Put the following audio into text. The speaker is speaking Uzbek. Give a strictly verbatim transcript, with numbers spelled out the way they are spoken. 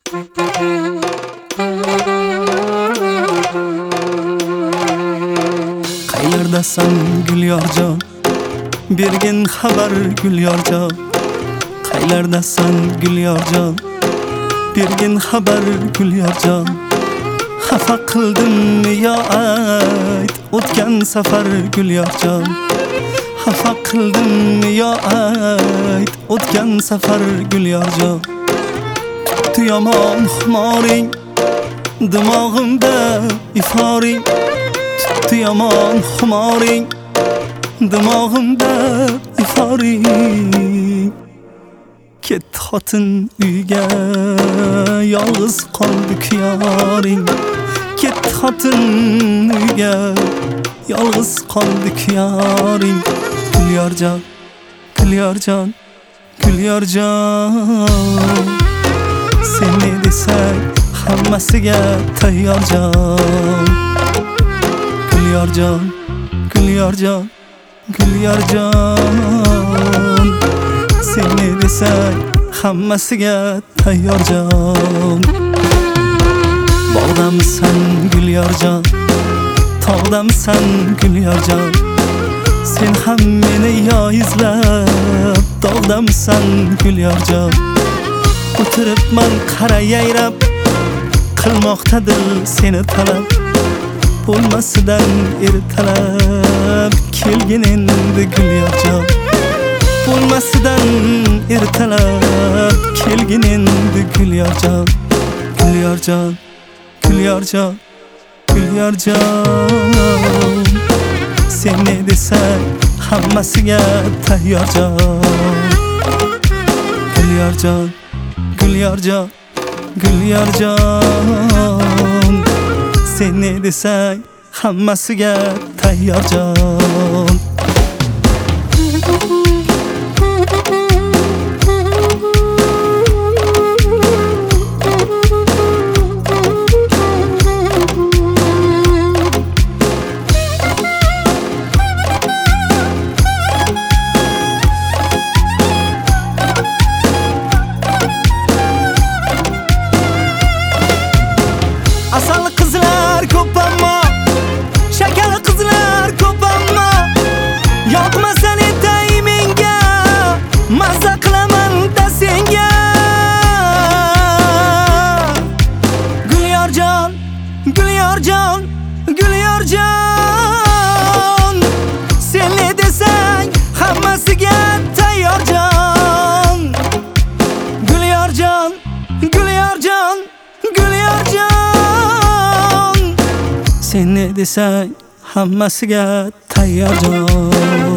Qayerdasan Gulyorjon, bergin xabar Gulyorjon. Qayerdasan Gulyorjon, bergin xabar Gulyorjon. Xafa qildimmi yo ayt o'tgan safar Gulyorjon. Xafa qildimmi yo ayt o'tgan safar Gulyorjon. Tu yomon xumoring dimog'imda iforing. Tu yomon xumoring dimog'imda iforing. Ket xotin uyga yolg'iz qoldi kuyoring. Ket xotin uyga yolg'iz qoldi kuyoring. Gulyorjon, Gulyorjon, Gulyorjon. Sen ne desang hammasiga tayyorjon. Gulyorjon, Gulyorjon, Gulyorjon. Sen ne desang hammasiga tayyorjon. Bog'damisan Gulyorjon, tog'damisan Gulyorjon. Sen ham meni yo izlab dog'damisan Gulyorjon. O'tiribman qara yayrab, qilmoqdadir seni talab. Bo'lmasidan ertalab kelgin endi Gulyorjon. Bo'lmasidan ertalab kelgin endi Gulyorjon. Gulyorjon, Gulyorjon, Gulyorjon. Sen ne desang hammasiga tayyorjon. Gulyorjon, Gulyorjon, Gulyorjon. Sen ne desang hammasiga tayyorjon. Asal qizlar ko'p ammo, shakar qizlar ko'p ammo, yoqmasa netay menga, mazza qilaman da senga. Gulyorjon, Gulyorjon, Gulyorjon. Sen ne desang hammasiga tayyorjon. Gulyorjon, Gulyorjon, Gulyorjon. Sen ne desang hammasiga tayyorjon.